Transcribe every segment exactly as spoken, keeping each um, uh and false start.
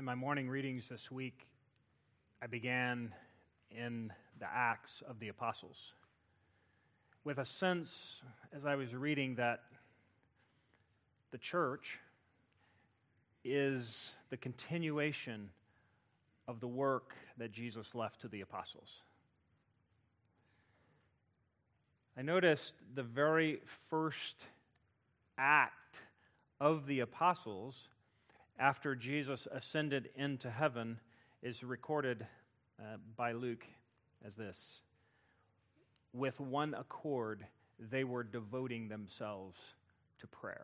In my morning readings this week, I began in the Acts of the Apostles with a sense, as I was reading, that the church is the continuation of the work that Jesus left to the apostles. I noticed the very first act of the apostles after Jesus ascended into heaven is recorded uh, by Luke as this: with one accord, they were devoting themselves to prayer.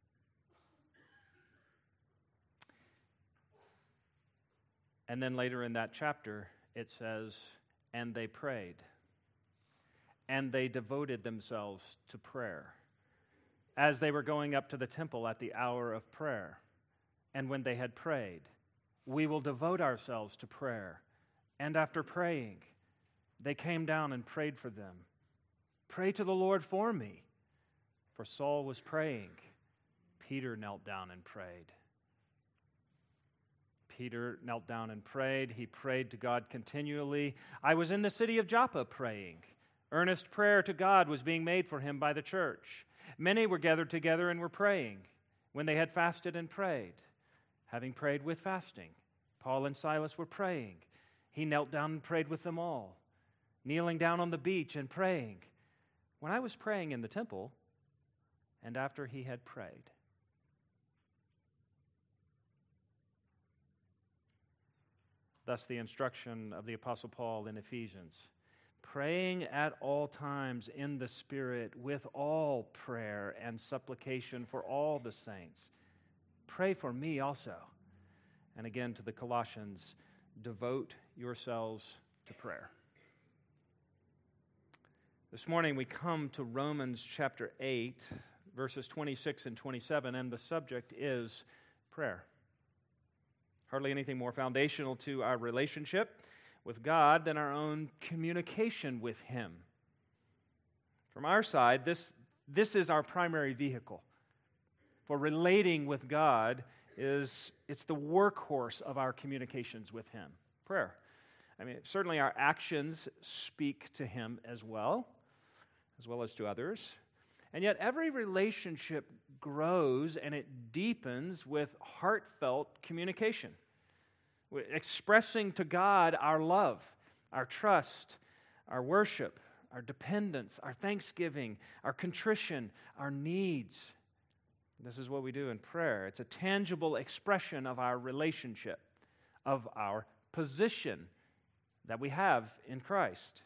And then later in that chapter, it says, and they prayed, and they devoted themselves to prayer, as they were going up to the temple at the hour of prayer. And when they had prayed, we will devote ourselves to prayer. And after praying, they came down and prayed for them. Pray to the Lord for me. For Saul was praying. Peter knelt down and prayed. Peter knelt down and prayed. He prayed to God continually. I was in the city of Joppa praying. Earnest prayer to God was being made for him by the church. Many were gathered together and were praying. When they had fasted and prayed, having prayed with fasting, Paul and Silas were praying. He knelt down and prayed with them all, kneeling down on the beach and praying. When I was praying in the temple, and after he had prayed. Thus the instruction of the Apostle Paul in Ephesians: praying at all times in the Spirit with all prayer and supplication for all the saints. Pray for me also. And again to the Colossians, devote yourselves to prayer. This morning we come to Romans chapter eight, verses twenty-six and twenty-seven, and the subject is prayer. Hardly anything more foundational to our relationship with God than our own communication with Him. From our side, this, this is our primary vehicle for relating with God. Is it's the workhorse of our communications with Him, prayer. I mean, certainly our actions speak to Him as well, as well as to others. And yet every relationship grows and it deepens with heartfelt communication, expressing to God our love, our trust, our worship, our dependence, our thanksgiving, our contrition, our needs. This is what we do in prayer. It's a tangible expression of our relationship, of our position that we have in Christ.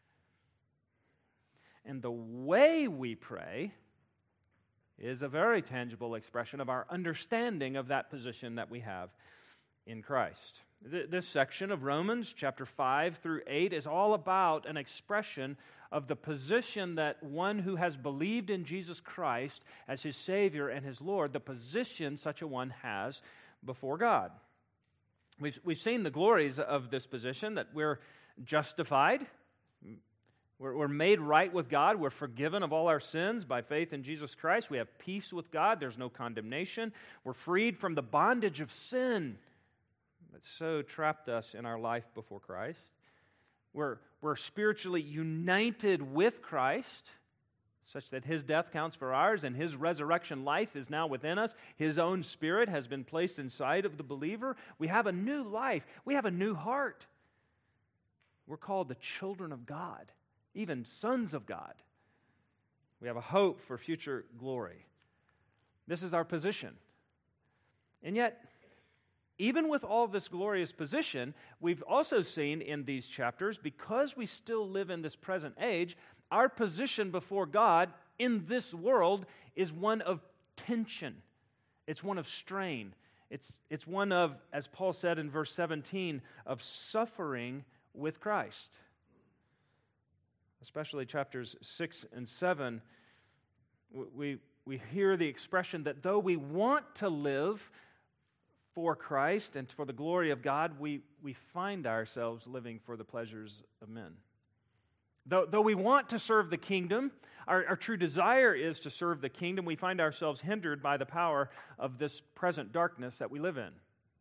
And the way we pray is a very tangible expression of our understanding of that position that we have in Christ. This section of Romans, chapter five through eight, is all about an expression of the position that one who has believed in Jesus Christ as his Savior and his Lord, the position such a one has before God. We've, we've seen the glories of this position, that we're justified, we're, we're made right with God, we're forgiven of all our sins by faith in Jesus Christ, we have peace with God, there's no condemnation, we're freed from the bondage of sin that so trapped us in our life before Christ. We're, we're spiritually united with Christ, such that His death counts for ours and His resurrection life is now within us. His own Spirit has been placed inside of the believer. We have a new life. We have a new heart. We're called the children of God, even sons of God. We have a hope for future glory. This is our position. And yet, even with all this glorious position, we've also seen in these chapters, because we still live in this present age, our position before God in this world is one of tension. It's one of strain. It's, it's one of, as Paul said in verse seventeen, of suffering with Christ. Especially chapters six and seven, we, we hear the expression that though we want to live for Christ and for the glory of God, we, we find ourselves living for the pleasures of men. Though, though we want to serve the kingdom, our, our true desire is to serve the kingdom, we find ourselves hindered by the power of this present darkness that we live in.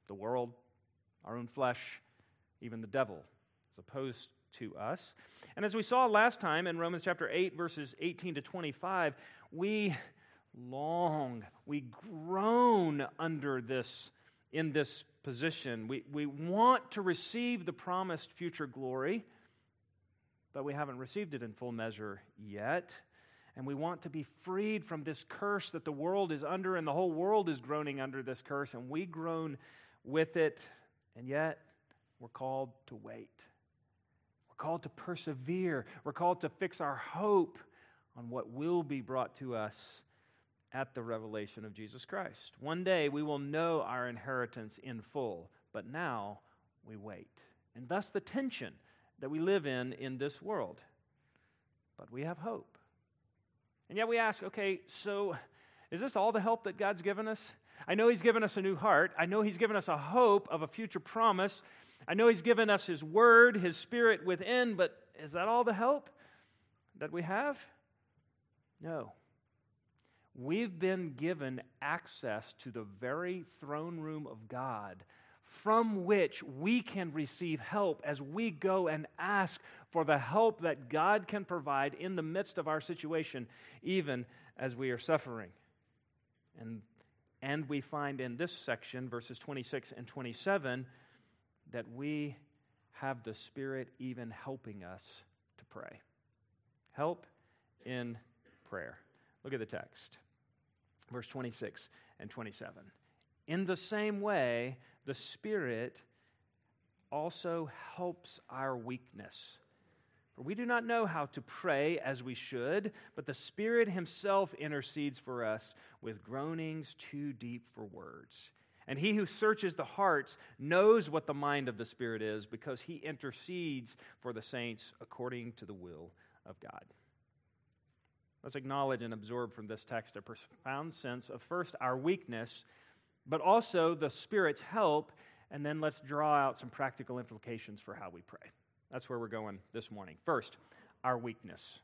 the world, our own flesh, even the devil is opposed to us. And as we saw last time in Romans chapter eight, verses eighteen to twenty-five, we long, we groan under this, in this position. We, we want to receive the promised future glory, but we haven't received it in full measure yet. And we want to be freed from this curse that the world is under, and the whole world is groaning under this curse, and we groan with it, and yet we're called to wait. We're called to persevere. We're called to fix our hope on what will be brought to us at the revelation of Jesus Christ. One day we will know our inheritance in full, but now we wait. And thus the tension that we live in in this world. But we have hope. And yet we ask, okay, so is this all the help that God's given us? I know He's given us a new heart. I know He's given us a hope of a future promise. I know He's given us His Word, His Spirit within, but is that all the help that we have? No. We've been given access to the very throne room of God, from which we can receive help as we go and ask for the help that God can provide in the midst of our situation, even as we are suffering. And, and we find in this section, verses twenty-six and twenty-seven, that we have the Spirit even helping us to pray. Help in prayer. Look at the text. Verse twenty-six and twenty-seven. In the same way, the Spirit also helps our weakness. For we do not know how to pray as we should, but the Spirit Himself intercedes for us with groanings too deep for words. And He who searches the hearts knows what the mind of the Spirit is, because He intercedes for the saints according to the will of God. Let's acknowledge and absorb from this text a profound sense of, first, our weakness, but also the Spirit's help, and then let's draw out some practical implications for how we pray. That's where we're going this morning. First, our weakness.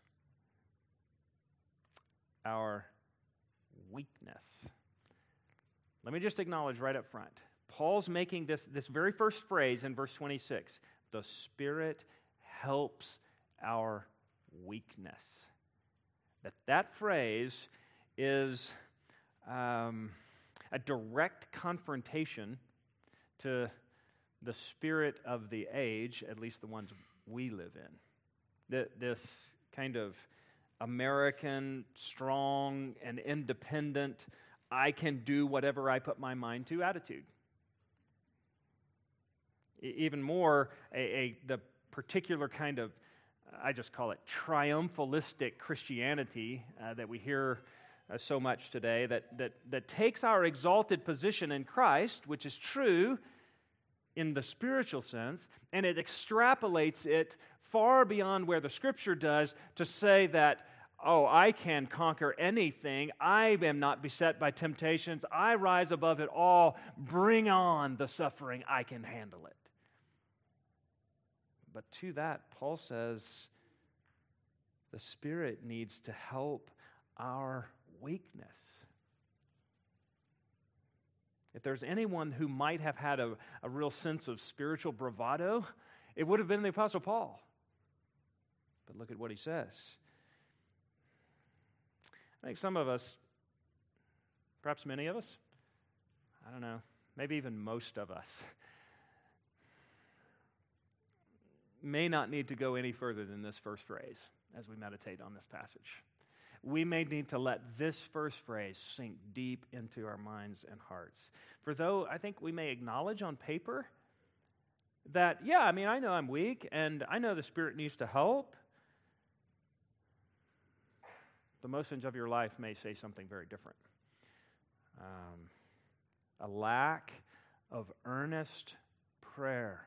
Our weakness. Let me just acknowledge right up front. Paul's making this, this very first phrase in verse twenty-six. The Spirit helps our weakness. That that phrase is um, a direct confrontation to the spirit of the age, at least the ones we live in. The, this kind of American, strong and independent, I can do whatever I put my mind to attitude. E- even more, a, a the particular kind of, I just call it triumphalistic Christianity uh, that we hear uh, so much today, that, that, that takes our exalted position in Christ, which is true in the spiritual sense, and it extrapolates it far beyond where the Scripture does to say that, oh, I can conquer anything. I am not beset by temptations. I rise above it all. Bring on the suffering. I can handle it. But to that, Paul says, the Spirit needs to help our weakness. If there's anyone who might have had a, a real sense of spiritual bravado, it would have been the Apostle Paul. But look at what he says. I think some of us, perhaps many of us, I don't know, maybe even most of us, may not need to go any further than this first phrase as we meditate on this passage. We may need to let this first phrase sink deep into our minds and hearts. For though I think we may acknowledge on paper that, yeah, I mean, I know I'm weak, and I know the Spirit needs to help, the motions of your life may say something very different. Um, a lack of earnest prayer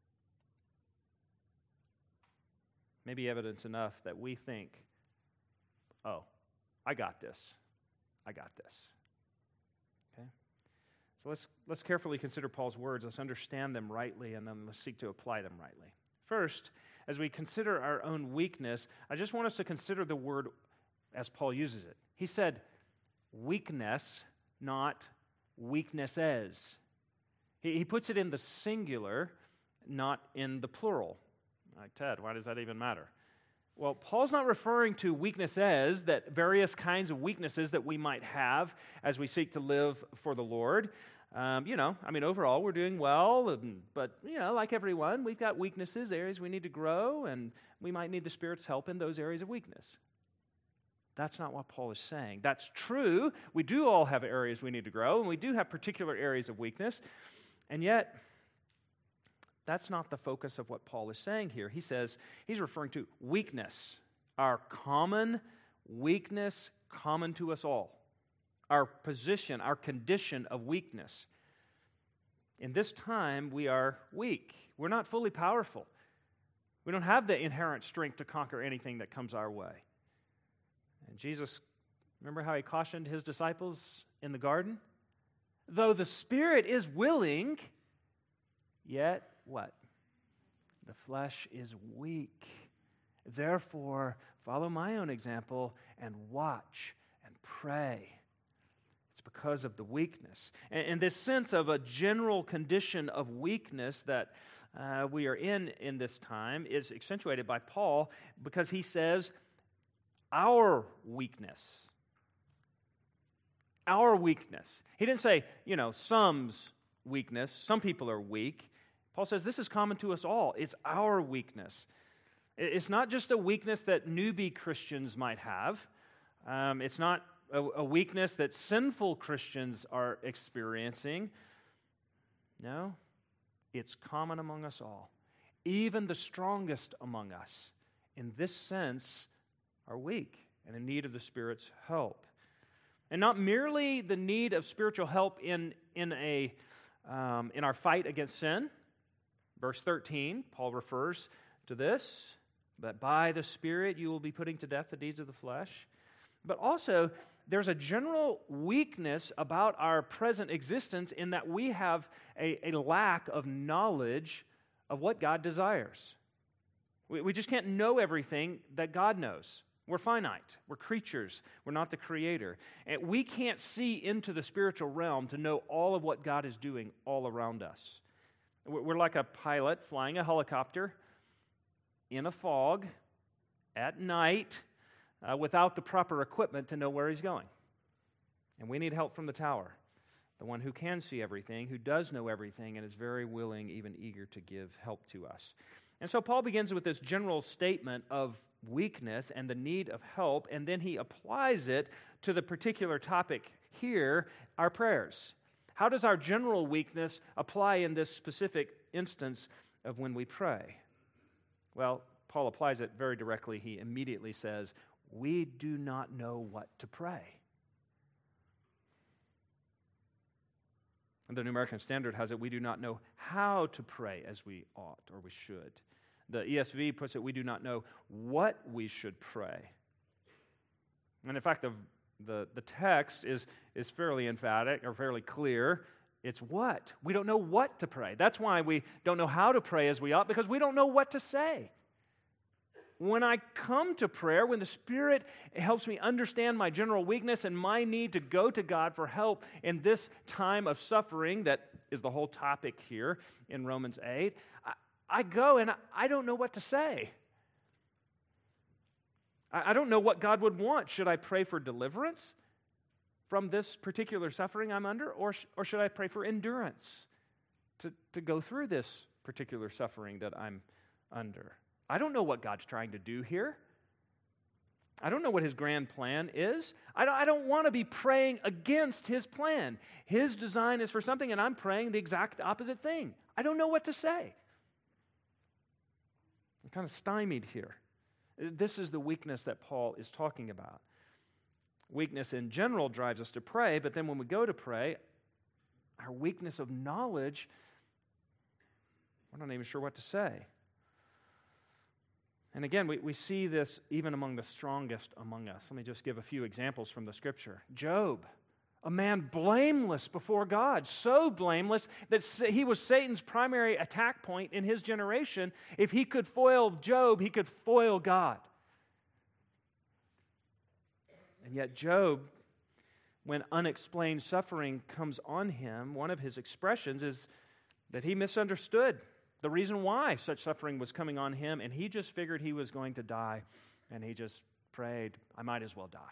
may be evidence enough that we think, oh, I got this. I got this. Okay? So let's let's carefully consider Paul's words. Let's understand them rightly, and then let's seek to apply them rightly. First, as we consider our own weakness, I just want us to consider the word as Paul uses it. He said weakness, not weaknesses. He, he puts it in the singular, not in the plural. Like, Ted, why does that even matter? Well, Paul's not referring to weaknesses, that various kinds of weaknesses that we might have as we seek to live for the Lord. Um, you know, I mean, overall, we're doing well, and, but, you know, like everyone, we've got weaknesses, areas we need to grow, and we might need the Spirit's help in those areas of weakness. That's not what Paul is saying. That's true. We do all have areas we need to grow, and we do have particular areas of weakness, and yet that's not the focus of what Paul is saying here. He says, he's referring to weakness, our common weakness common to us all. Our position, our condition of weakness. In this time, we are weak. We're not fully powerful. We don't have the inherent strength to conquer anything that comes our way. And Jesus, remember how he cautioned his disciples in the garden? Though the spirit is willing, yet what? The flesh is weak. Therefore, follow my own example and watch and pray. It's because of the weakness. And, and this sense of a general condition of weakness that uh, we are in in this time is accentuated by Paul because he says, our weakness. Our weakness. He didn't say, you know, some's weakness. Some people are weak. Paul says this is common to us all. It's our weakness. It's not just a weakness that newbie Christians might have. Um, it's not a, a weakness that sinful Christians are experiencing. No, it's common among us all. Even the strongest among us, in this sense, are weak and in need of the Spirit's help. And not merely the need of spiritual help in, in, a, um, in our fight against sin. Verse thirteen, Paul refers to this, that by the Spirit you will be putting to death the deeds of the flesh. But also, there's a general weakness about our present existence in that we have a, a lack of knowledge of what God desires. We, we just can't know everything that God knows. We're finite. We're creatures. We're not the Creator. And we can't see into the spiritual realm to know all of what God is doing all around us. We're like a pilot flying a helicopter in a fog at night uh, without the proper equipment to know where he's going. And we need help from the tower, the one who can see everything, who does know everything, and is very willing, even eager to give help to us. And so Paul begins with this general statement of weakness and the need of help, and then he applies it to the particular topic here, our prayers. How does our general weakness apply in this specific instance of when we pray? Well, Paul applies it very directly. He immediately says, we do not know what to pray. And the New American Standard has it, we do not know how to pray as we ought or we should. The E S V puts it, we do not know what we should pray. And in fact, the The, the text is, is fairly emphatic or fairly clear. It's what? We don't know what to pray. That's why we don't know how to pray as we ought, because we don't know what to say. When I come to prayer, when the Spirit helps me understand my general weakness and my need to go to God for help in this time of suffering that is the whole topic here in Romans eight, I, I go and I, I don't know what to say. I don't know what God would want. Should I pray for deliverance from this particular suffering I'm under, or, or should I pray for endurance to, to go through this particular suffering that I'm under? I don't know what God's trying to do here. I don't know what His grand plan is. I don't, I don't want to be praying against His plan. His design is for something, and I'm praying the exact opposite thing. I don't know what to say. I'm kind of stymied here. This is the weakness that Paul is talking about. Weakness in general drives us to pray, but then when we go to pray, our weakness of knowledge, we're not even sure what to say. And again, we, we see this even among the strongest among us. Let me just give a few examples from the Scripture. Job, a man blameless before God, so blameless that he was Satan's primary attack point in his generation. If he could foil Job, he could foil God. And yet Job, when unexplained suffering comes on him, one of his expressions is, that he misunderstood the reason why such suffering was coming on him, and he just figured he was going to die, and he just prayed, I might as well die.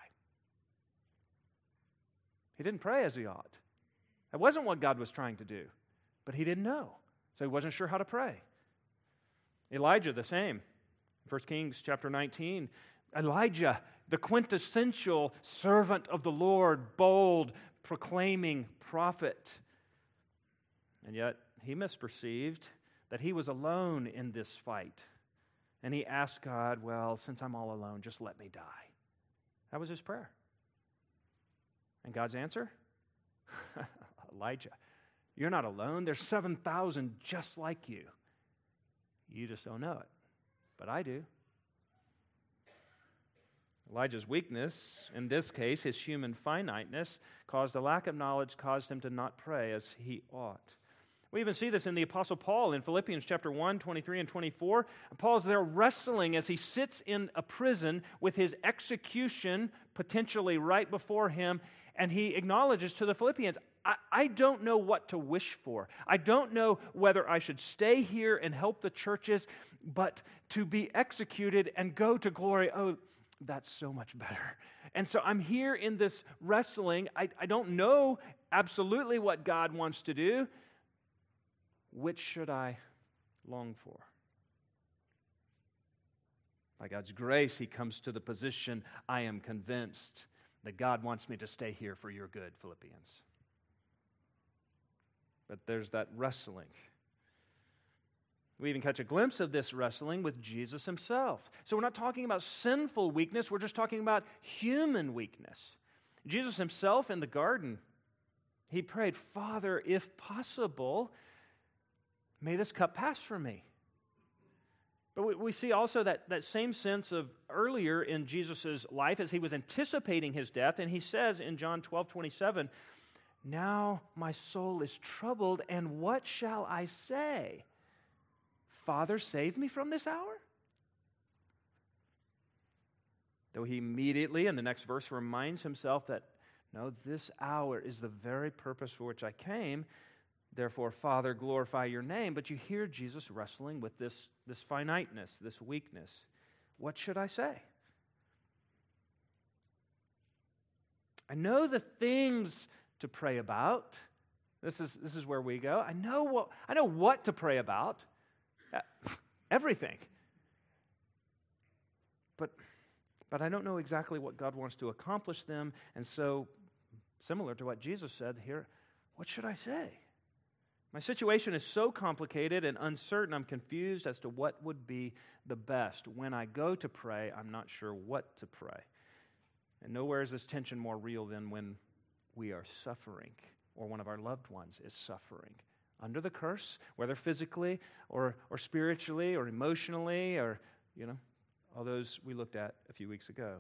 He didn't pray as he ought. That wasn't what God was trying to do, but he didn't know, so he wasn't sure how to pray. Elijah, the same. First Kings chapter nineteen, Elijah, the quintessential servant of the Lord, bold, proclaiming prophet. And yet, he misperceived that he was alone in this fight. And he asked God, well, since I'm all alone, just let me die. That was his prayer. And God's answer? Elijah, you're not alone. There's seven thousand just like you. You just don't know it. But I do. Elijah's weakness, in this case, his human finiteness, caused a lack of knowledge, caused him to not pray as he ought. We even see this in the Apostle Paul in Philippians chapter one, twenty-three and twenty-four. Paul's there wrestling as he sits in a prison with his execution potentially right before him, and he acknowledges to the Philippians, I, I don't know what to wish for. I don't know whether I should stay here and help the churches, but to be executed and go to glory, oh, that's so much better. And so I'm here in this wrestling. I, I don't know absolutely what God wants to do. Which should I long for? By God's grace, he comes to the position, I am convinced that God wants me to stay here for your good, Philippians. But there's that wrestling. We even catch a glimpse of this wrestling with Jesus himself. So we're not talking about sinful weakness, we're just talking about human weakness. Jesus himself in the garden, he prayed, Father, if possible, may this cup pass from me. But we, we see also that, that same sense of earlier in Jesus' life as he was anticipating his death, and he says in John twelve twenty-seven, now my soul is troubled, and what shall I say? Father, save me from this hour? Though he immediately, in the next verse, reminds himself that, no, this hour is the very purpose for which I came. Therefore, Father, glorify your name. But you hear Jesus wrestling with this, this finiteness, this weakness. What should I say? I know the things to pray about. This is, this is where we go. I know what, I know what to pray about. Everything. But, but I don't know exactly what God wants to accomplish them. And so, similar to what Jesus said here, what should I say? My situation is so complicated and uncertain, I'm confused as to what would be the best. When I go to pray, I'm not sure what to pray. And nowhere is this tension more real than when we are suffering or one of our loved ones is suffering. Under the curse, whether physically or, or spiritually or emotionally or, you know, all those we looked at a few weeks ago.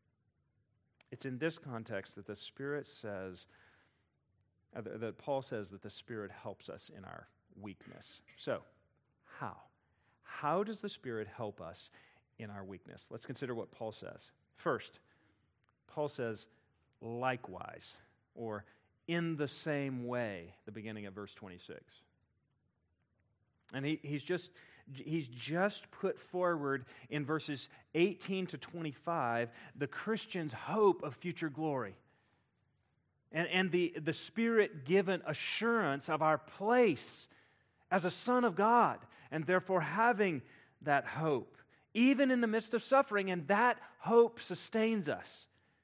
It's in this context that the Spirit says, uh, that Paul says that the Spirit helps us in our weakness. So, how? How does the Spirit help us in our weakness? Let's consider what Paul says. First, Paul says, likewise, or in the same way, the beginning of verse twenty-six. And he, he's just he's just put forward in verses eighteen to twenty-five the Christian's hope of future glory. And, and the, the Spirit-given assurance of our place as a son of God, and therefore having that hope, even in the midst of suffering, and that hope sustains us.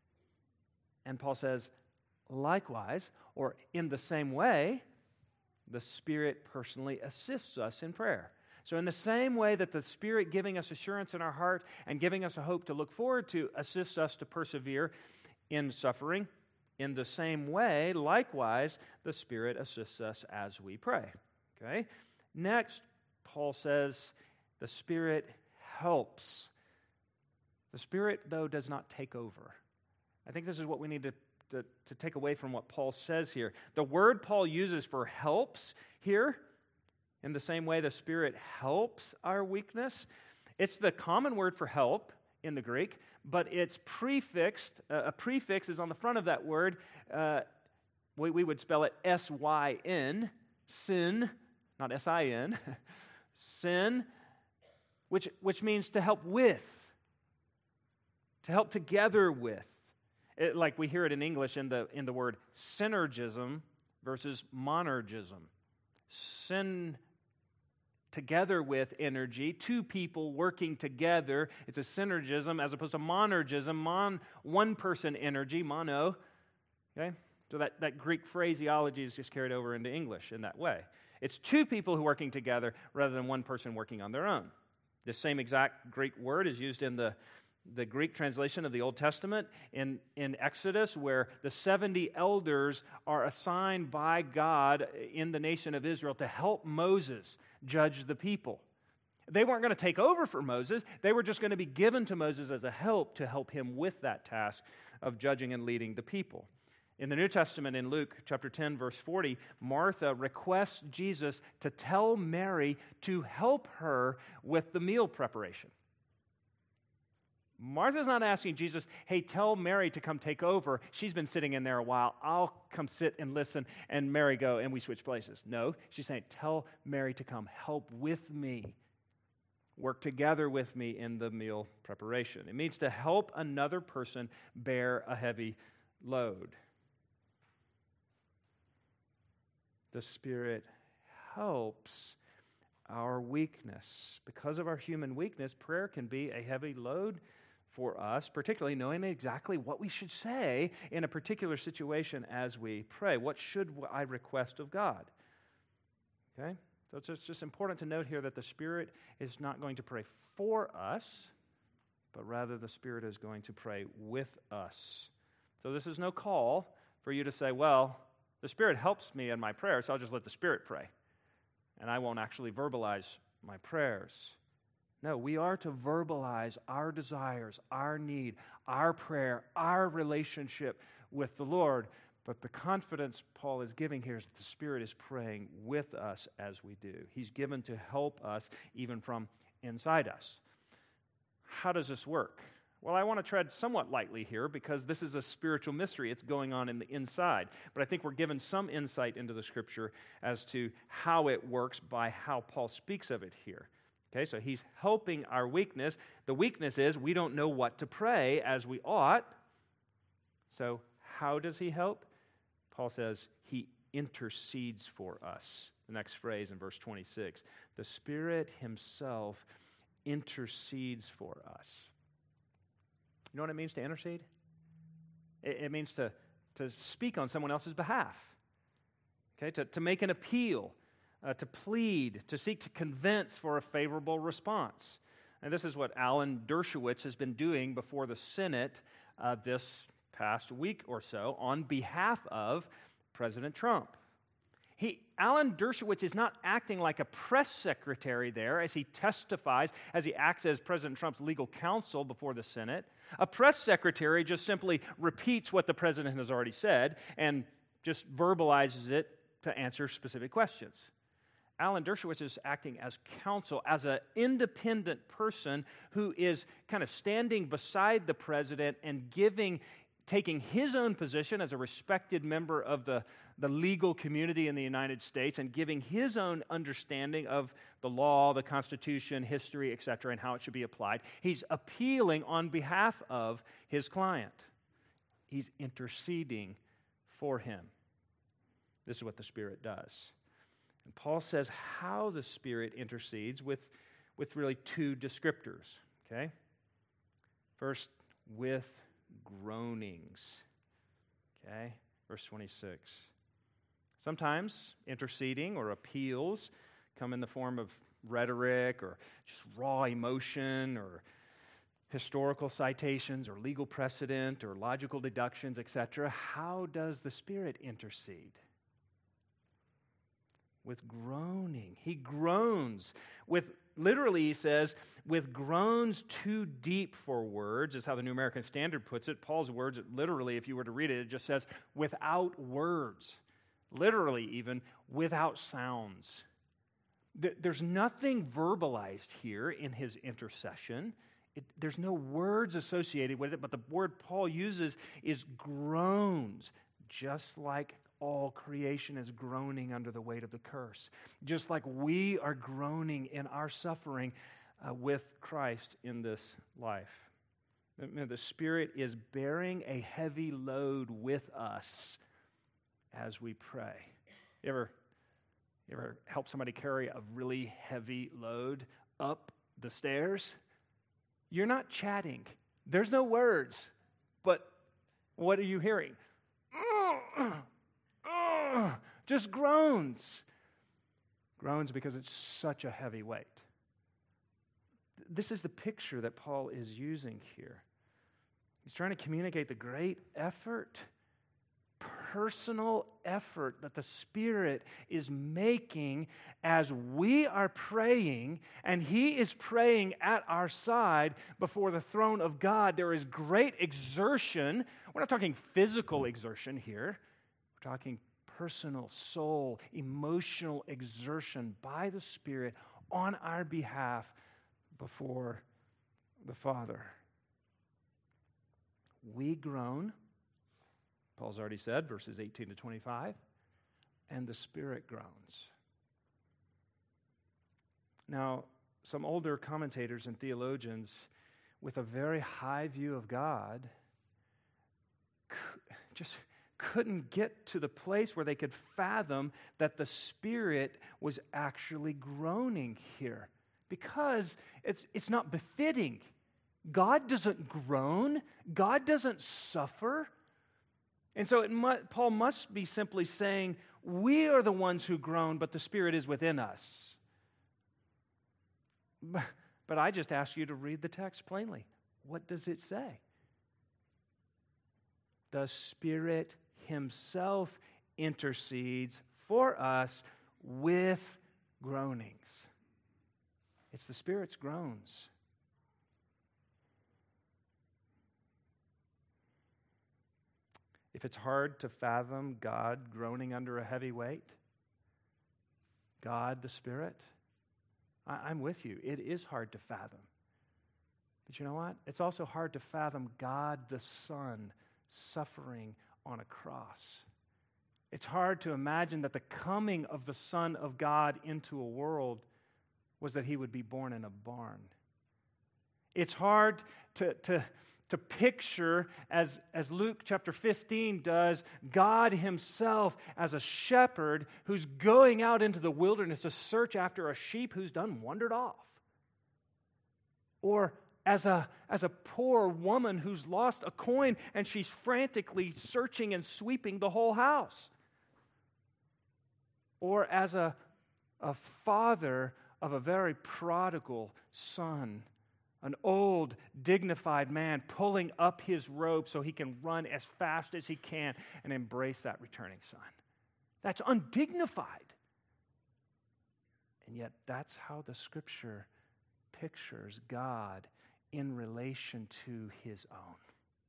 And Paul says, likewise, or in the same way, the Spirit personally assists us in prayer. So in the same way that the Spirit giving us assurance in our heart and giving us a hope to look forward to assists us to persevere in suffering, in the same way, likewise, the Spirit assists us as we pray. Okay? Next, Paul says, the Spirit helps. The Spirit, though, does not take over. I think this is what we need to To, to take away from what Paul says here. The word Paul uses for helps here, in the same way the Spirit helps our weakness, it's the common word for help in the Greek, but it's prefixed, uh, a prefix is on the front of that word. Uh, we, we would spell it S Y N, sin, not S I N, sin, which, which means to help with, to help together with. It, like we hear it in English in the, in the word synergism versus monergism. Sin together with energy, two people working together. It's a synergism as opposed to monergism, mon, one person energy, mono. Okay? So that, that Greek phraseology is just carried over into English in that way. It's two people who are working together rather than one person working on their own. The same exact Greek word is used in the, the Greek translation of the Old Testament in, in Exodus, where the seventy elders are assigned by God in the nation of Israel to help Moses judge the people. They weren't going to take over for Moses. They were just going to be given to Moses as a help to help him with that task of judging and leading the people. In the New Testament, in Luke chapter ten, verse forty, Martha requests Jesus to tell Mary to help her with the meal preparation. Martha's not asking Jesus, hey, tell Mary to come take over. She's been sitting in there a while. I'll come sit and listen, and Mary go, and we switch places. No, she's saying, tell Mary to come help with me. Work together with me in the meal preparation. It means to help another person bear a heavy load. The Spirit helps our weakness. Because of our human weakness, prayer can be a heavy load for us, particularly knowing exactly what we should say in a particular situation as we pray. What should I request of God? Okay? So it's just, just important to note here that the Spirit is not going to pray for us, but rather the Spirit is going to pray with us. So this is no call for you to say, well, the Spirit helps me in my prayer, so I'll just let the Spirit pray, and I won't actually verbalize my prayers. No, we are to verbalize our desires, our need, our prayer, our relationship with the Lord. But the confidence Paul is giving here is that the Spirit is praying with us as we do. He's given to help us even from inside us. How does this work? Well, I want to tread somewhat lightly here because this is a spiritual mystery. It's going on in the inside. But I think we're given some insight into the Scripture as to how it works by how Paul speaks of it here. Okay, so he's helping our weakness. The weakness is we don't know what to pray as we ought. So how does he help? Paul says he intercedes for us. The next phrase in verse twenty-six, the Spirit himself intercedes for us. You know what it means to intercede? It, it means to, to speak on someone else's behalf. Okay, to, to make an appeal, uh, to plead, to seek to convince for a favorable response. And this is what Alan Dershowitz has been doing before the Senate uh, this past week or so on behalf of President Trump. He, Alan Dershowitz is not acting like a press secretary there as he testifies, as he acts as President Trump's legal counsel before the Senate. A press secretary just simply repeats what the president has already said and just verbalizes it to answer specific questions. Alan Dershowitz is acting as counsel, as an independent person who is kind of standing beside the president and giving taking his own position as a respected member of the, the legal community in the United States and giving his own understanding of the law, the Constitution, history, et cetera, and how it should be applied. He's appealing on behalf of his client. He's interceding for him. This is what the Spirit does. And Paul says how the Spirit intercedes with, with really two descriptors. Okay? First, with groanings. Okay? Verse twenty-six. Sometimes interceding or appeals come in the form of rhetoric or just raw emotion or historical citations or legal precedent or logical deductions, et cetera. How does the Spirit intercede? With groaning. He groans. With, literally, he says, with groans too deep for words, is how the New American Standard puts it. Paul's words, literally, if you were to read it, it just says, without words. Literally, even, without sounds. There's nothing verbalized here in his intercession. It, there's no words associated with it, but the word Paul uses is groans, just like all creation is groaning under the weight of the curse. Just like we are groaning in our suffering uh, with Christ in this life. The Spirit is bearing a heavy load with us as we pray. You ever, you ever help somebody carry a really heavy load up the stairs? You're not chatting. There's no words. But what are you hearing? Just groans. Groans because it's such a heavy weight. This is the picture that Paul is using here. He's trying to communicate the great effort, personal effort that the Spirit is making as we are praying, and He is praying at our side before the throne of God. There is great exertion. We're not talking physical exertion here. We're talking personal, soul, emotional exertion by the Spirit on our behalf before the Father. We groan, Paul's already said, verses eighteen to twenty-five, and the Spirit groans. Now, some older commentators and theologians with a very high view of God just couldn't get to the place where they could fathom that the Spirit was actually groaning here, because it's, it's not befitting. God doesn't groan. God doesn't suffer. And so it mu- Paul must be simply saying, we are the ones who groan, but the Spirit is within us. But, but I just ask you to read the text plainly. What does it say? The Spirit Himself intercedes for us with groanings. It's the Spirit's groans. If it's hard to fathom God groaning under a heavy weight, God the Spirit, I, I'm with you. It is hard to fathom. But you know what? It's also hard to fathom God the Son suffering on a cross. It's hard to imagine that the coming of the Son of God into a world was that He would be born in a barn. It's hard to... to To picture, as, as Luke chapter fifteen does, God Himself as a shepherd who's going out into the wilderness to search after a sheep who's done wandered off. Or as a, as a poor woman who's lost a coin and she's frantically searching and sweeping the whole house. Or as a, a father of a very prodigal son, an old, dignified man pulling up his robe so he can run as fast as he can and embrace that returning son. That's undignified. And yet that's how the Scripture pictures God in relation to His own.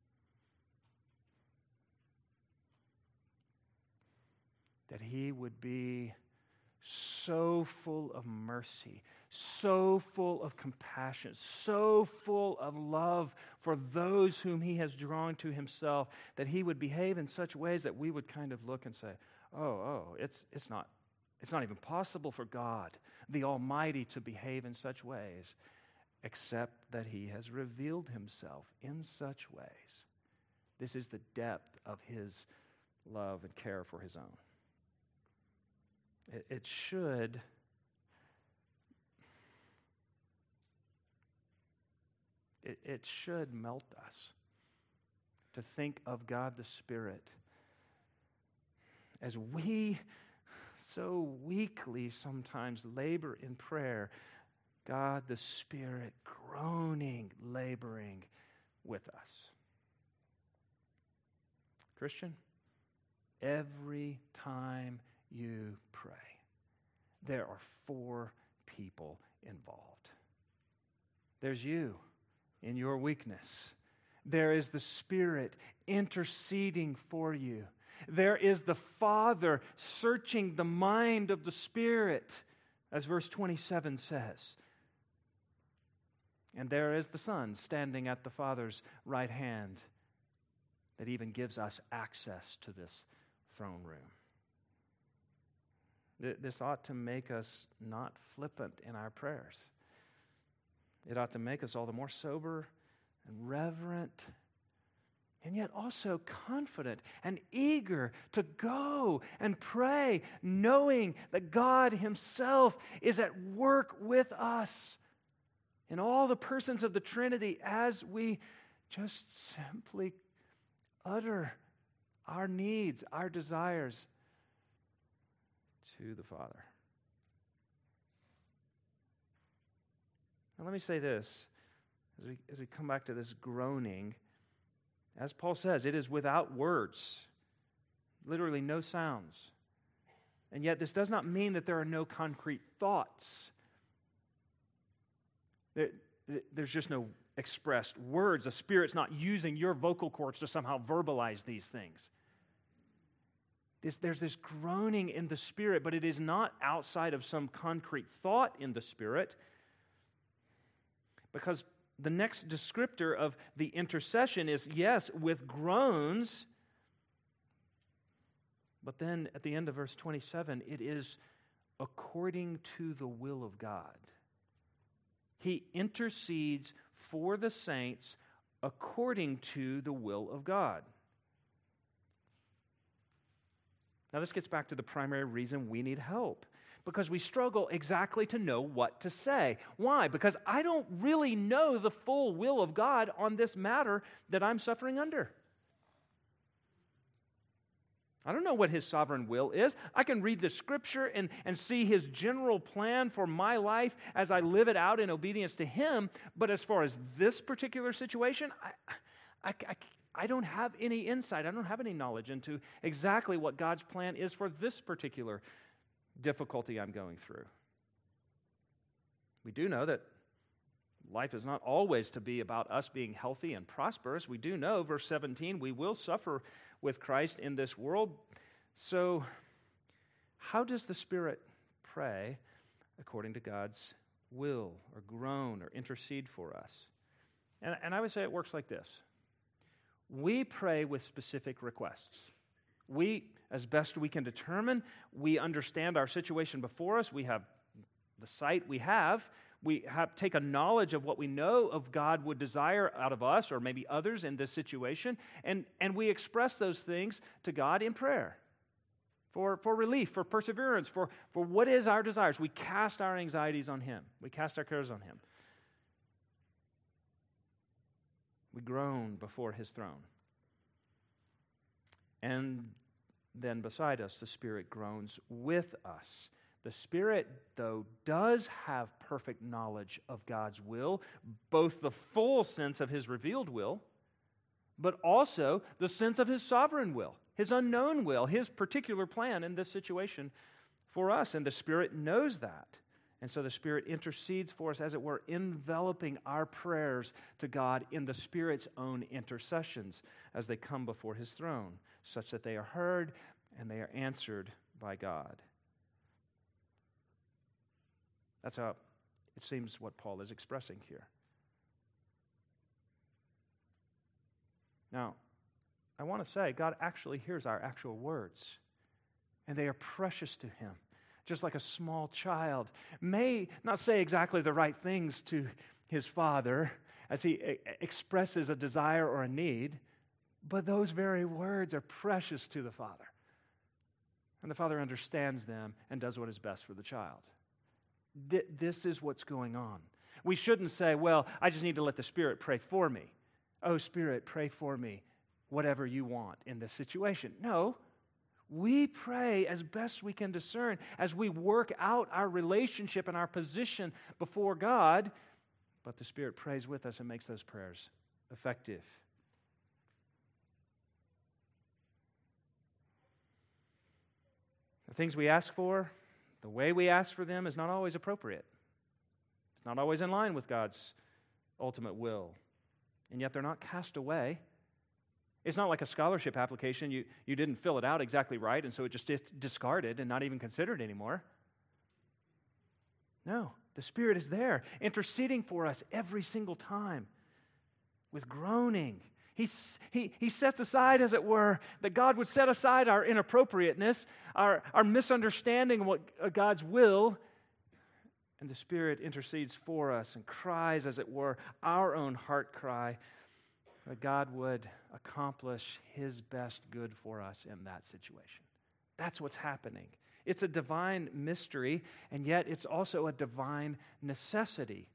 That He would be so full of mercy, so full of compassion, so full of love for those whom He has drawn to Himself, that He would behave in such ways that we would kind of look and say, oh, oh, it's it's not, it's not even possible for God, the Almighty, to behave in such ways, except that He has revealed Himself in such ways. This is the depth of His love and care for His own. It, it should it, it should melt us to think of God the Spirit as we so weakly sometimes labor in prayer, God the Spirit groaning, laboring with us. Christian, every time you pray, there are four people involved. There's you in your weakness. There is the Spirit interceding for you. There is the Father searching the mind of the Spirit, as verse twenty-seven says. And there is the Son standing at the Father's right hand that even gives us access to this throne room. This ought to make us not flippant in our prayers. It ought to make us all the more sober and reverent, and yet also confident and eager to go and pray, knowing that God Himself is at work with us in all the persons of the Trinity as we just simply utter our needs, our desires to the Father. Now let me say this, as we, as we come back to this groaning, as Paul says, it is without words, literally no sounds. And yet this does not mean that there are no concrete thoughts. There, there's just no expressed words. The Spirit's not using your vocal cords to somehow verbalize these things. This, there's this groaning in the Spirit, but it is not outside of some concrete thought in the Spirit, because the next descriptor of the intercession is, yes, with groans, but then at the end of verse twenty-seven, it is according to the will of God. He intercedes for the saints according to the will of God. Now, this gets back to the primary reason we need help, because we struggle exactly to know what to say. Why? Because I don't really know the full will of God on this matter that I'm suffering under. I don't know what His sovereign will is. I can read the Scripture and, and see His general plan for my life as I live it out in obedience to Him, but as far as this particular situation, I, I, I I don't have any insight. I don't have any knowledge into exactly what God's plan is for this particular difficulty I'm going through. We do know that life is not always to be about us being healthy and prosperous. We do know, verse seventeen, we will suffer with Christ in this world. So, how does the Spirit pray according to God's will, or groan, or intercede for us? And, and I would say it works like this. We pray with specific requests. We, as best we can determine, we understand our situation before us. We have the sight we have. We have take a knowledge of what we know of God would desire out of us or maybe others in this situation, and, and we express those things to God in prayer for, for relief, for perseverance, for, for what is our desires. We cast our anxieties on Him. We cast our cares on Him. We groan before His throne. And then beside us, the Spirit groans with us. The Spirit, though, does have perfect knowledge of God's will, both the full sense of His revealed will, but also the sense of His sovereign will, His unknown will, His particular plan in this situation for us. And the Spirit knows that. And so the Spirit intercedes for us, as it were, enveloping our prayers to God in the Spirit's own intercessions as they come before His throne, such that they are heard and they are answered by God. That's how it seems what Paul is expressing here. Now, I want to say, God actually hears our actual words, and they are precious to Him. Just like a small child may not say exactly the right things to his father as he e- expresses a desire or a need, but those very words are precious to the Father. And the Father understands them and does what is best for the child. Th- this is what's going on. We shouldn't say, well, I just need to let the Spirit pray for me. Oh, Spirit, pray for me, whatever you want in this situation. No. We pray as best we can discern as we work out our relationship and our position before God, but the Spirit prays with us and makes those prayers effective. The things we ask for, the way we ask for them is not always appropriate. It's not always in line with God's ultimate will, and yet they're not cast away. It's not like a scholarship application. You, you didn't fill it out exactly right, and so it just gets discarded and not even considered anymore. No, the Spirit is there, interceding for us every single time with groaning. He, he, he sets aside, as it were, that God would set aside our inappropriateness, our, our misunderstanding of what God's will, and the Spirit intercedes for us and cries, as it were, our own heart cry, that God would accomplish His best good for us in that situation. That's what's happening. It's a divine mystery, and yet it's also a divine necessity.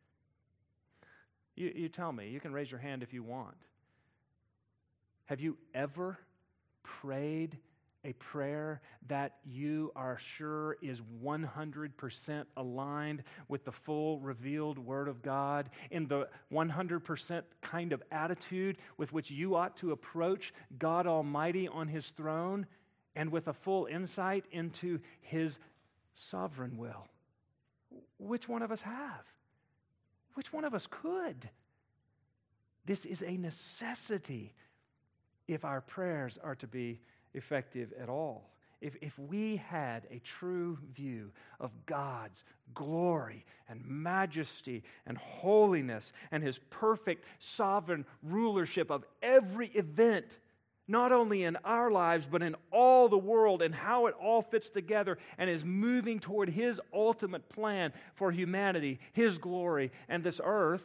You, you tell me, you can raise your hand if you want. Have you ever prayed a prayer that you are sure is one hundred percent aligned with the full revealed Word of God, in the one hundred percent kind of attitude with which you ought to approach God Almighty on His throne, and with a full insight into His sovereign will? Which one of us have? Which one of us could? This is a necessity if our prayers are to be effective at all. If, if we had a true view of God's glory and majesty and holiness and His perfect sovereign rulership of every event, not only in our lives, but in all the world, and how it all fits together and is moving toward His ultimate plan for humanity, His glory, and this earth,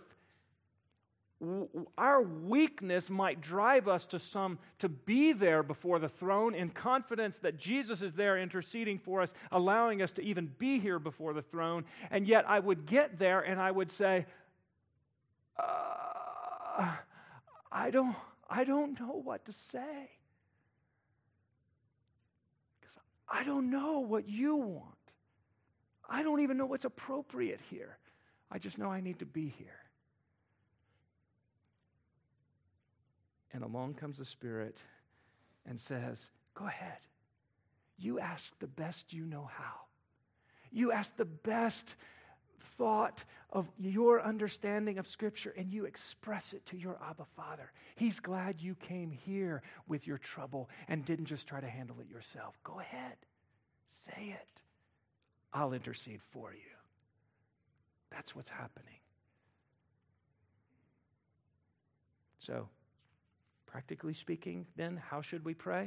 our weakness might drive us to some to be there before the throne in confidence that Jesus is there interceding for us, allowing us to even be here before the throne. And yet I would get there and I would say, uh, I don't, I don't know what to say, because I don't know what you want. I don't even know what's appropriate here. I just know I need to be here. And along comes the Spirit and says, go ahead. You ask the best you know how. You ask the best thought of your understanding of Scripture, and you express it to your Abba Father. He's glad you came here with your trouble and didn't just try to handle it yourself. Go ahead. Say it. I'll intercede for you. That's what's happening. So, practically speaking, then, how should we pray?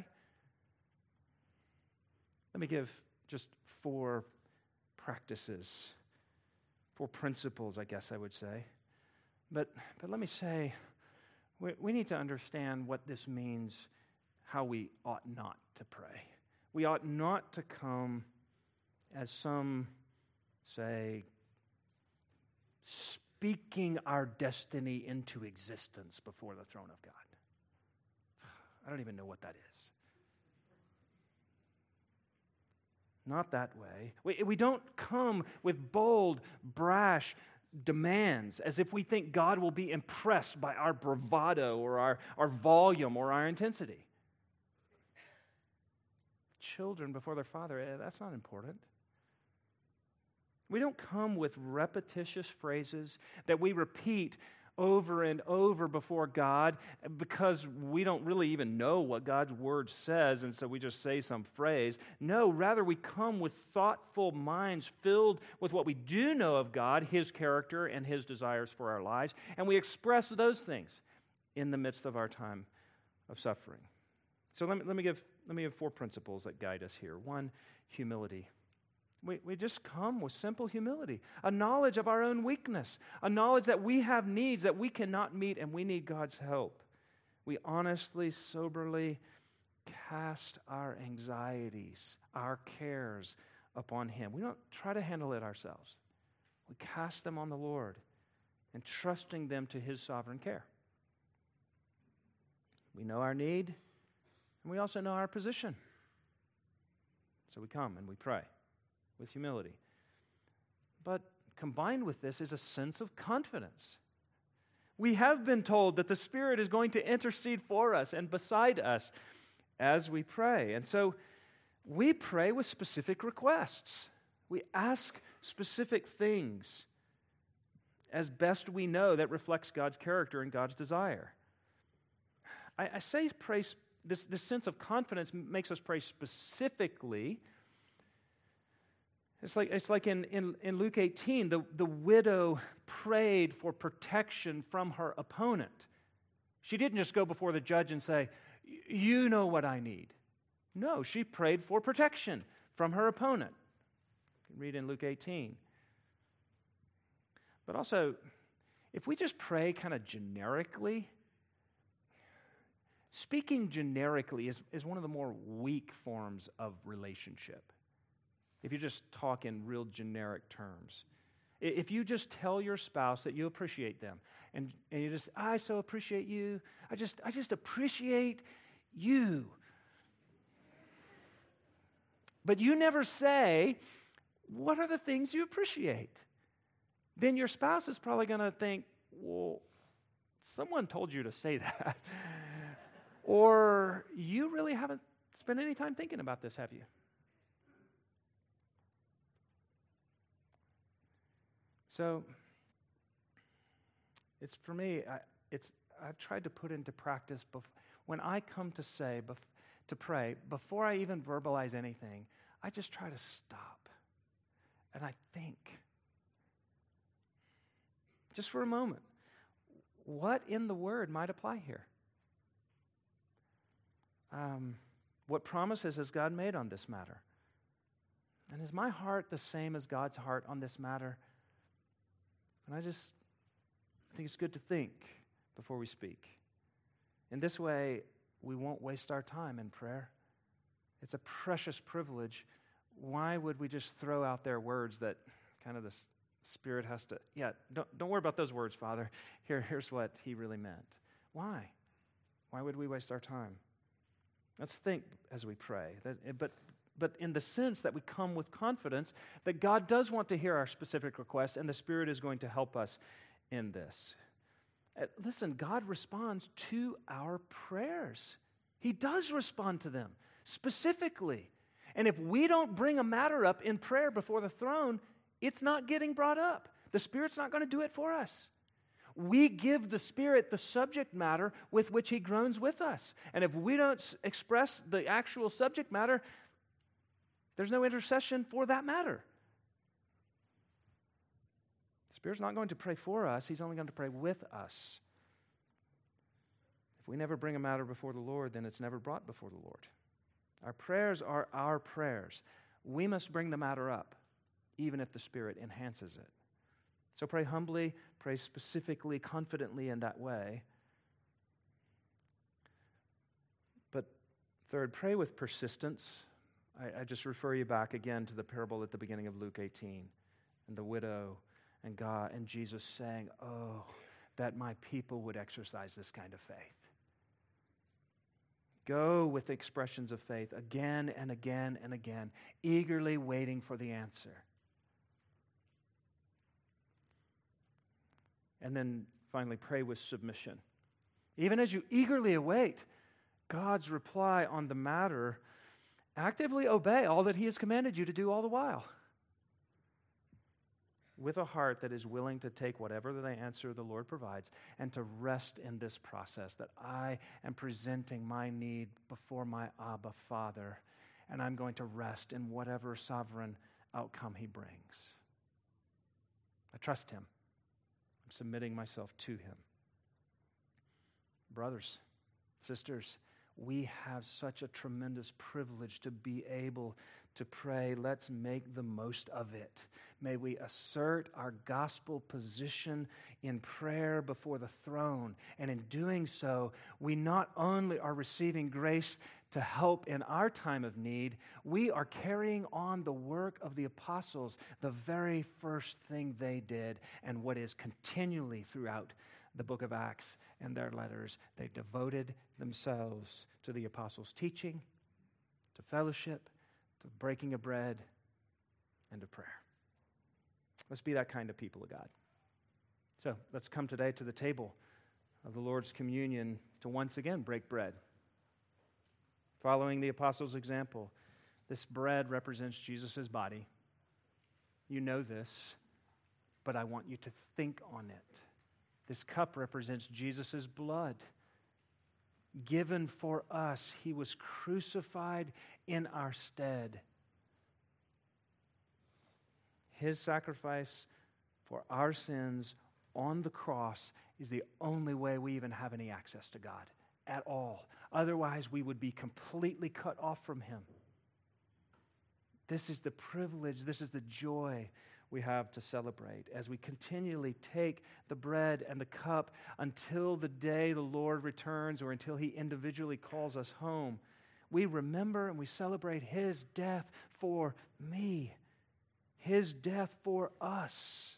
Let me give just four practices, four principles, I guess I would say. But, but let me say, we, we need to understand what this means, how we ought not to pray. We ought not to come, as some say, speaking our destiny into existence before the throne of God. I don't even know what that is. Not that way. We, we don't come with bold, brash demands as if we think God will be impressed by our bravado or our, our volume or our intensity. Children before their father, eh, that's not important. We don't come with repetitious phrases that we repeat over and over before God because we don't really even know what God's Word says, and so we just say some phrase. No, rather we come with thoughtful minds filled with what we do know of God, His character, and His desires for our lives, and we express those things in the midst of our time of suffering. So let me, let me give let me give four principles that guide us here. One, humility. We, we just come with simple humility, a knowledge of our own weakness, a knowledge that we have needs that we cannot meet and we need God's help. We honestly, soberly cast our anxieties, our cares upon Him. We don't try to handle it ourselves. We cast them on the Lord, entrusting them to His sovereign care. We know our need, and we also know our position. So we come and we pray with humility. But combined with this is a sense of confidence. We have been told that the Spirit is going to intercede for us and beside us as we pray. And so we pray with specific requests. We ask specific things as best we know that reflects God's character and God's desire. I, I say pray, this, this sense of confidence makes us pray specifically. It's like, it's like in, in, in Luke eighteen, the, the widow prayed for protection from her opponent. She didn't just go before the judge and say, you know what I need. No, she prayed for protection from her opponent. You can read in Luke eighteen. But also, if we just pray kind of generically, speaking generically is, is one of the more weak forms of relationship. If you just talk in real generic terms. If you just tell your spouse that you appreciate them, and, and you just, I so appreciate you, I just, I just appreciate you. But you never say, what are the things you appreciate? Then your spouse is probably going to think, well, someone told you to say that. Or you really haven't spent any time thinking about this, have you? So, it's for me, I, it's I've tried to put into practice, bef- when I come to say, bef- to pray, before I even verbalize anything, I just try to stop and I think, just for a moment, what in the Word might apply here? Um, what promises has God made on this matter? And is my heart the same as God's heart on this matter? And I just I think it's good to think before we speak. In this way, we won't waste our time in prayer. It's a precious privilege. Why would we just throw out there words that kind of the Spirit has to, yeah, don't, don't worry about those words, Father. Here, here's what He really meant. Why? Why would we waste our time? Let's think as we pray. That, but But in the sense that we come with confidence that God does want to hear our specific request, and the Spirit is going to help us in this. Uh, listen, God responds to our prayers. He does respond to them specifically. And if we don't bring a matter up in prayer before the throne, it's not getting brought up. The Spirit's not going to do it for us. We give the Spirit the subject matter with which He groans with us. And if we don't s- express the actual subject matter, there's no intercession for that matter. The Spirit's not going to pray for us. He's only going to pray with us. If we never bring a matter before the Lord, then it's never brought before the Lord. Our prayers are our prayers. We must bring the matter up, even if the Spirit enhances it. So pray humbly, pray specifically, confidently in that way. But third, pray with persistence. I, I just refer you back again to the parable at the beginning of Luke eighteen, and the widow and God and Jesus saying, oh, that my people would exercise this kind of faith. Go with expressions of faith again and again and again, eagerly waiting for the answer. And then finally, pray with submission. Even as you eagerly await God's reply on the matter, actively obey all that He has commanded you to do all the while, with a heart that is willing to take whatever the answer the Lord provides and to rest in this process, that I am presenting my need before my Abba Father, and I'm going to rest in whatever sovereign outcome He brings. I trust Him. I'm submitting myself to Him. Brothers, sisters, we have such a tremendous privilege to be able to pray. Let's make the most of it. May we assert our gospel position in prayer before the throne. And in doing so, we not only are receiving grace to help in our time of need, we are carrying on the work of the apostles, the very first thing they did, and what is continually throughout the book of Acts and their letters. They devoted themselves to the apostles' teaching, to fellowship, to breaking of bread, and to prayer. Let's be that kind of people of God. So let's come today to the table of the Lord's communion to once again break bread. Following the apostles' example, this bread represents Jesus' body. You know this, but I want you to think on it. This cup represents Jesus' blood given for us. He was crucified in our stead. His sacrifice for our sins on the cross is the only way we even have any access to God at all. Otherwise, we would be completely cut off from Him. This is the privilege, this is the joy we have to celebrate as we continually take the bread and the cup until the day the Lord returns or until He individually calls us home. We remember and we celebrate His death for me, His death for us.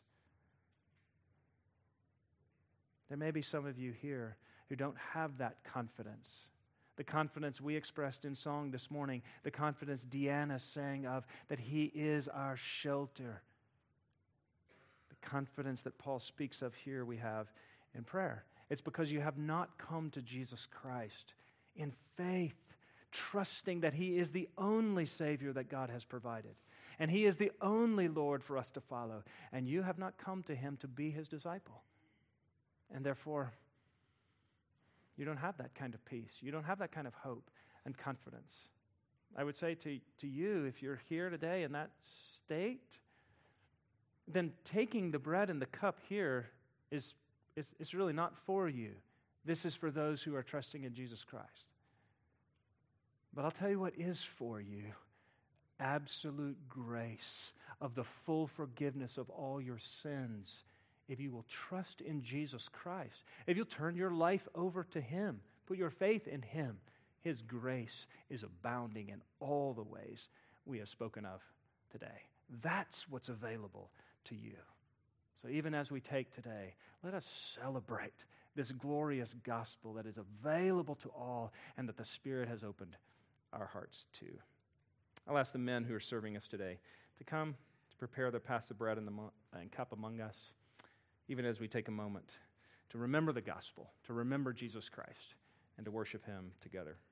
There may be some of you here who don't have that confidence. The confidence we expressed in song this morning, the confidence Deanna sang of that He is our shelter. The confidence that Paul speaks of here we have in prayer. It's because you have not come to Jesus Christ in faith, trusting that He is the only Savior that God has provided. And He is the only Lord for us to follow. And you have not come to Him to be His disciple. And therefore, you don't have that kind of peace. You don't have that kind of hope and confidence. I would say to, to you, if you're here today in that state, then taking the bread and the cup here is, is, is really not for you. This is for those who are trusting in Jesus Christ. But I'll tell you what is for you. Absolute grace of the full forgiveness of all your sins if you will trust in Jesus Christ. If you'll turn your life over to Him, put your faith in Him, His grace is abounding in all the ways we have spoken of today. That's what's available to you. So even as we take today, let us celebrate this glorious gospel that is available to all and that the Spirit has opened our hearts to. I'll ask the men who are serving us today to come to prepare the pass of bread and the mo- and cup among us, even as we take a moment to remember the gospel, to remember Jesus Christ, and to worship Him together.